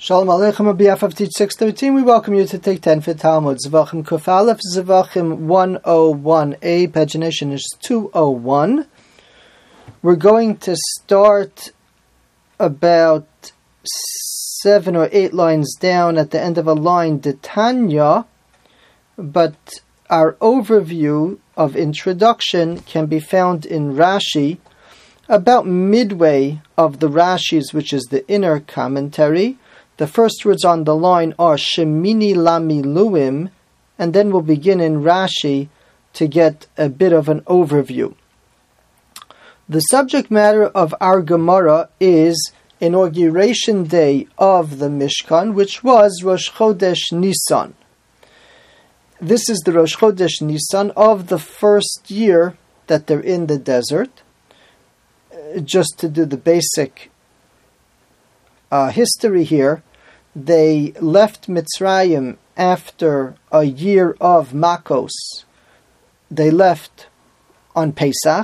Shalom Aleichem on behalf of Teach 613, we welcome you to take 10 for Talmud. Zvachim Kuf Aleph, Zvachim 101a, pagination is 201. We're going to start about 7 or 8 lines down at the end of a line, Detanya, but our overview of introduction can be found in Rashi, about midway of the Rashis, which is the inner commentary. The first words on the line are Shemini Lamiluim, and then we'll begin in Rashi to get a bit of an overview. The subject matter of our Gemara is inauguration day of the Mishkan, which was Rosh Chodesh Nisan. This is the Rosh Chodesh Nisan of the first year that they're in the desert. Just to do the basic history here, they left Mitzrayim after a year of Makos. They left on Pesach.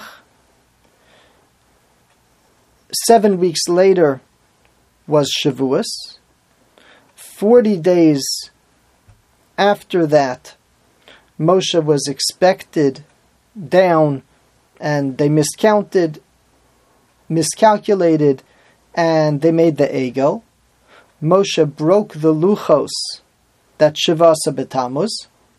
7 weeks later was Shavuos. 40 days after that, Moshe was expected down, and they miscalculated, and they made the Egel. Moshe broke the Luchos, that Shivasa B'Tammuz.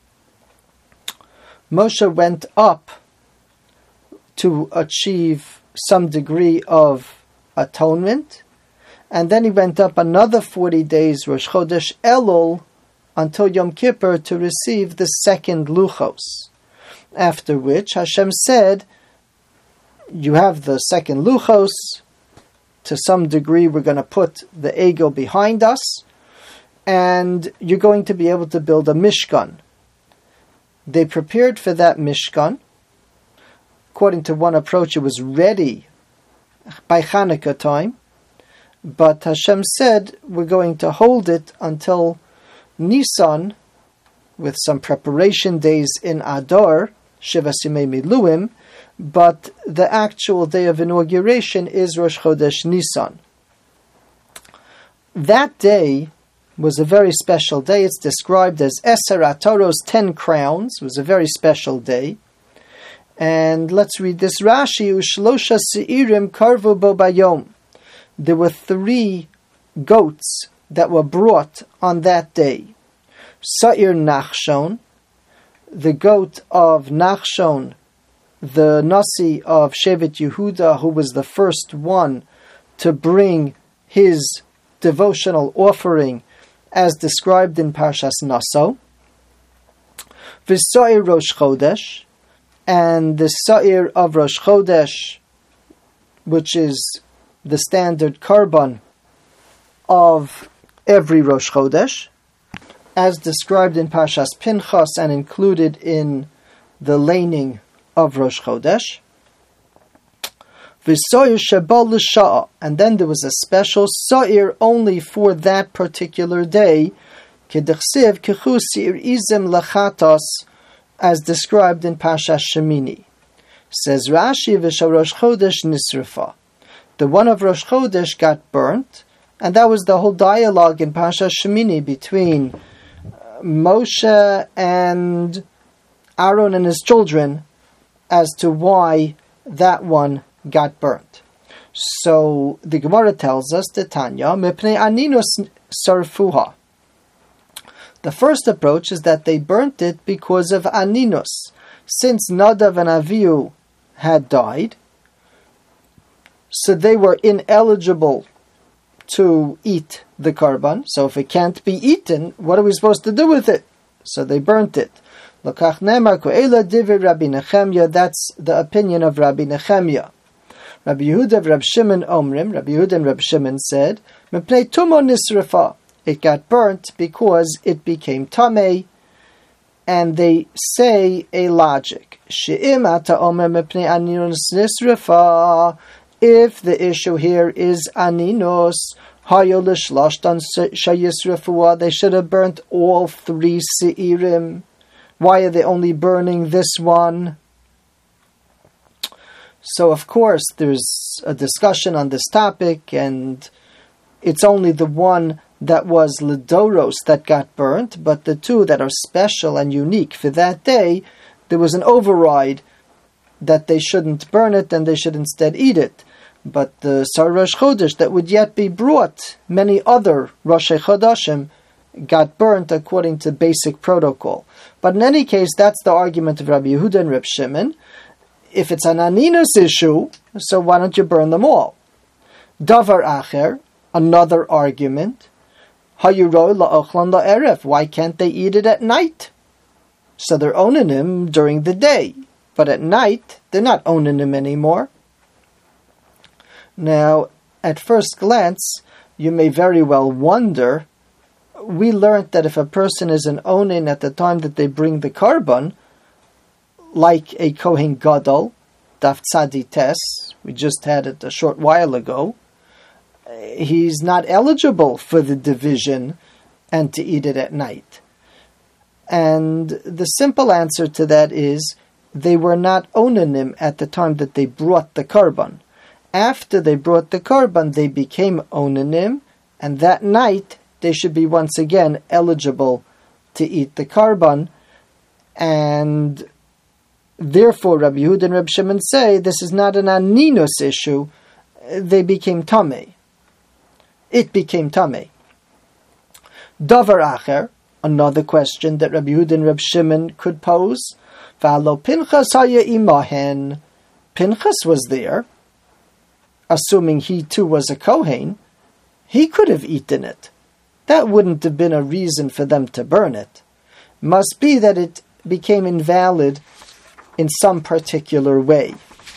Moshe went up to achieve some degree of atonement, and then he went up another 40 days, Rosh Chodesh Elul, until Yom Kippur to receive the second Luchos. After which Hashem said, you have the second Luchos, to some degree we're going to put the Egel behind us, and you're going to be able to build a Mishkan. They prepared for that Mishkan. According to one approach, it was ready by Hanukkah time, but Hashem said we're going to hold it until Nisan, with some preparation days in Adar, Shiva Simei Miluim, but the actual day of inauguration is Rosh Chodesh Nisan. That day was a very special day. It's described as Eser HaToros, 10 crowns. It was a very special day. And let's read this Rashi. Ushlosha Seirim Karvu Bo Bayom. There were 3 goats that were brought on that day. Sa'ir Nachshon, the goat of Nachshon, the Nasi of Shevet Yehuda, who was the first one to bring his devotional offering as described in Parshas Naso. V'Sa'ir Rosh Chodesh, and the Sa'ir of Rosh Chodesh, which is the standard korban of every Rosh Chodesh, as described in Parshas Pinchas and included in the laning of Rosh Chodesh. V'Sa'ir Shebal L'Sha'a, and then there was a special Sa'ir only for that particular day, Kedechsiv Kechu Sa'ir Izim Lachatos, as described in Parshas Shemini. Says Rashi, V'Sha Rosh Chodesh Nisrifa. The one of Rosh Chodesh got burnt, and that was the whole dialogue in Parshas Shemini between Moshe and Aaron and his children as to why that one got burnt. So the Gemara tells us, Tanya, Mipnei Aninus Sarfuha. The first approach is that they burnt it because of Aninus. Since Nadav and Avihu had died, so they were ineligible to eat the korban. So if it can't be eaten, what are we supposed to do with it? So they burnt it. That's the opinion of Rabbi Nechemia. Rabbi Yehuda and Rabbi Shimon Omrim, Rabbi Yehuda and Rabbi Shimon said, it got burnt because it became tamei, and they say a logic. If the issue here is aninos, they should have burnt all 3 seirim. Why are they only burning this one? So, of course, there's a discussion on this topic, and it's only the one that was Lidoros that got burnt, but the two that are special and unique for that day, there was an override that they shouldn't burn it and they should instead eat it. But the Sar Rosh Chodesh that would yet be brought, many other Rosh Chodashim, got burnt according to basic protocol. But in any case, that's the argument of Rabbi Yehuda and Reb Shimon. If it's an aninus issue, so why don't you burn them all? Davar acher, another argument. Hayuroi la'ochlan la'erev. Why can't they eat it at night? So they're owning him during the day, but at night they're not owning him anymore. Now, at first glance, you may very well wonder. We learned that if a person is an onin at the time that they bring the carbon, like a Kohen Gadol, Daf Tzadi Tes, we just had it a short while ago, he's not eligible for the division and to eat it at night. And the simple answer to that is they were not onanim at the time that they brought the carbon. After they brought the carbon, they became onanim, and that night they should be once again eligible to eat the carbon. And therefore, Rabbi Yehuda and Reb Shimon say this is not an aninus issue. They became tamei. It became tamei. Davar acher, another question that Rabbi Yehuda and Reb Shimon could pose. V'alo Pinchas haya imahen. Pinchas was there, assuming he too was a Kohen. He could have eaten it. That wouldn't have been a reason for them to burn it. Must be that it became invalid in some particular way.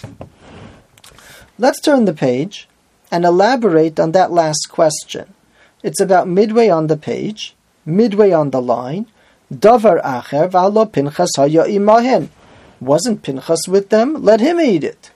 Let's turn the page and elaborate on that last question. It's about midway on the page, midway on the line. Davar acher v'alo Pinchas haya imahen. Wasn't Pinchas with them? Let him eat it.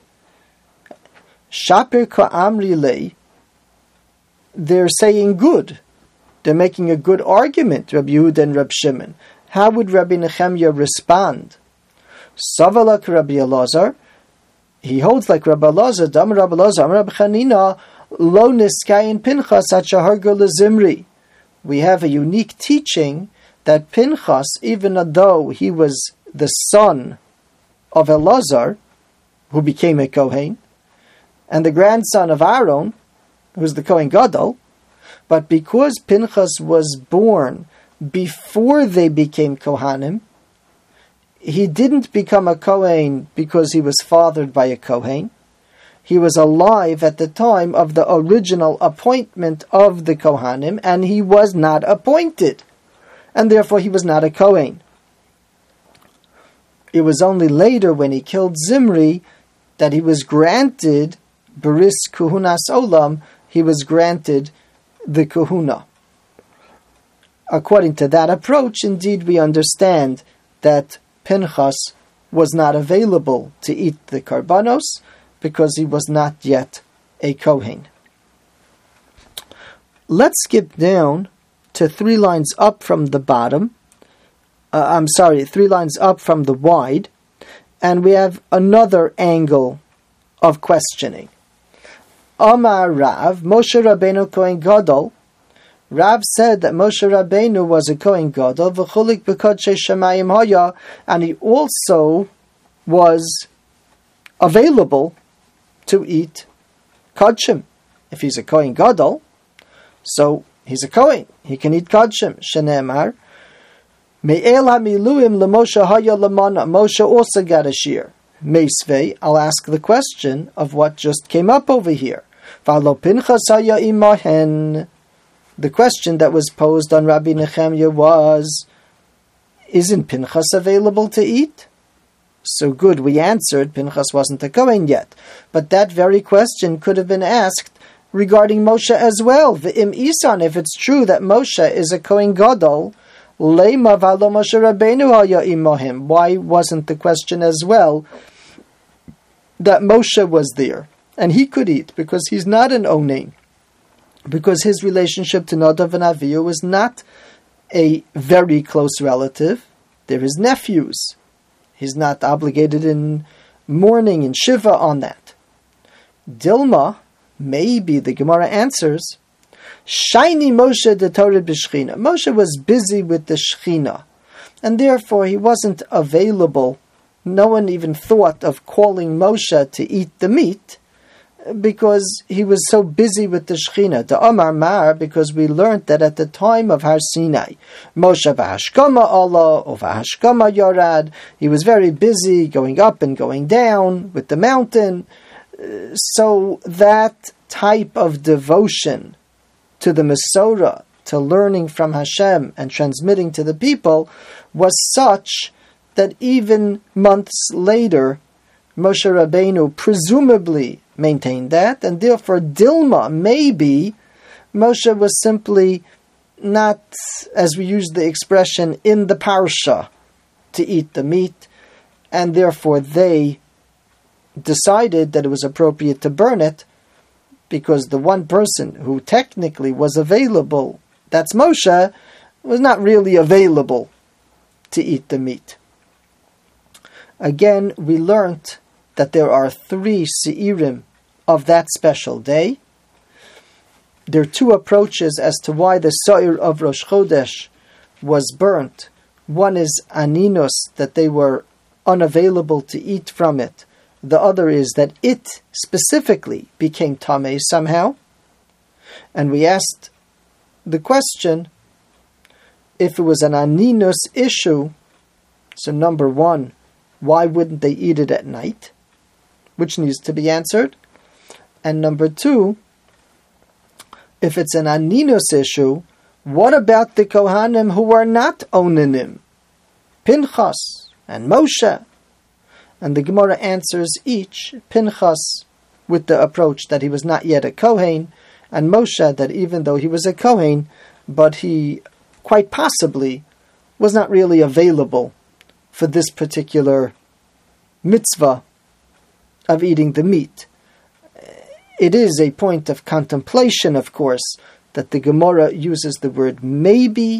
Shapir ka'amri lei. They're saying good. They're making a good argument, Rabbi Yehuda and Reb Shimon. How would Rabbi Nechemya respond? Savalak Rabbi Elazar. He holds like Rabbi Elazar. Dam Rabbi Elazar. Rabbi Chanina. Lo niskayin Pinchas at shaharga lezimri. We have a unique teaching that Pinchas, even though he was the son of Elazar, who became a Kohen, and the grandson of Aaron, who's the Kohen Gadol, but because Pinchas was born before they became Kohanim, he didn't become a Kohen because he was fathered by a Kohen. He was alive at the time of the original appointment of the Kohanim, and he was not appointed, and therefore he was not a Kohen. It was only later when he killed Zimri that he was granted Beris Kuhunas Olam, he was granted the Kuhuna. According to that approach, indeed, we understand that Pinchas was not available to eat the Karbanos because he was not yet a Kohen. Let's skip down to 3 lines up from the bottom. 3 lines up from the wide, and we have another angle of questioning. Amar Rav, Moshe Rabbeinu Kohen Gadol. Rav said that Moshe Rabbeinu was a Kohen Gadol, v'chulik b'kodshei shemayim haya, and he also was available to eat kodshim. If he's a Kohen Gadol, so he's a Kohen, he can eat kodshim. Shenemar, me'el hamiluim l'Moshe haya lamana. Moshe also got a shear. Meisvei, I'll ask the question of what just came up over here. V'alo Pinchas haya imahen. The question that was posed on Rabbi Nechemya was, isn't Pinchas available to eat? So good, we answered, Pinchas wasn't a Kohen yet. But that very question could have been asked regarding Moshe as well. V'im isan, if it's true that Moshe is a Kohen Gadol, leima v'alo Moshe Rabbeinu haya imahim. Why wasn't the question as well that Moshe was there and he could eat, because he's not an onein, because his relationship to Nadav and Avihu was not a very close relative. They're his nephews. He's not obligated in mourning and Shiva on that. Dilma, maybe the Gemara answers, Shiny Moshe the Torah b'Shechina. Moshe was busy with the Shechina, and therefore he wasn't available. No one even thought of calling Moshe to eat the meat, because he was so busy with the Shechina. The Omar Mar, because we learned that at the time of Har Sinai, Moshe v'hashkama Allah, or v'hashkama yorad, he was very busy going up and going down with the mountain. So that type of devotion to the Masorah, to learning from Hashem and transmitting to the people, was such that even months later, Moshe Rabbeinu presumably maintained that, and therefore Dilma, maybe, Moshe was simply not, as we use the expression, in the parsha to eat the meat, and therefore they decided that it was appropriate to burn it, because the one person who technically was available, that's Moshe, was not really available to eat the meat. Again, we learnt that there are 3 Seirim of that special day. There are 2 approaches as to why the Seir of Rosh Chodesh was burnt. One is Aninus, that they were unavailable to eat from it. The other is that it specifically became Tameh somehow. And we asked the question, if it was an Aninus issue, so number 1, why wouldn't they eat it at night? Which needs to be answered. And number 2, if it's an Aninus issue, what about the Kohanim who are not Onanim? Pinchas and Moshe. And the Gemara answers each, Pinchas with the approach that he was not yet a Kohen, and Moshe that even though he was a Kohen, but he quite possibly was not really available for this particular mitzvah of eating the meat. It is a point of contemplation, of course, that the Gemara uses the word maybe,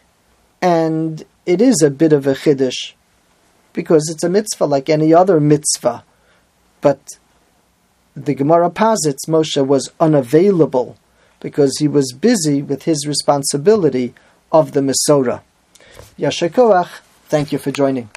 and it is a bit of a chiddush, because it's a mitzvah like any other mitzvah. But the Gemara posits Moshe was unavailable because he was busy with his responsibility of the Masorah. Yasher Koach, thank you for joining.